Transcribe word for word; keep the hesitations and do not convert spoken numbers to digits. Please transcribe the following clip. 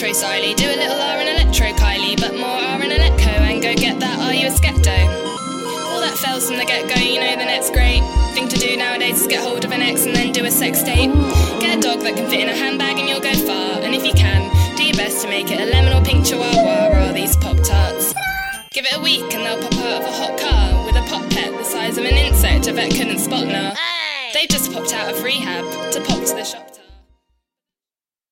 retro styly, do a little R and electro Kylie, but more R and electro, and go get that Are You a Skepto? All that fails from the get-go, you know the net's great. Thing to do nowadays is get hold of an ex and then do a sex tape. Get a dog that can fit in a handbag and you'll go far, and if you can, do your best to make it a lemon or pink chihuahua, or are these Pop-Tarts? Give it a week and they'll pop out of a hot car with a pop pet the size of an insect a vet couldn't spot now. They've just popped out of rehab to pop to the shop.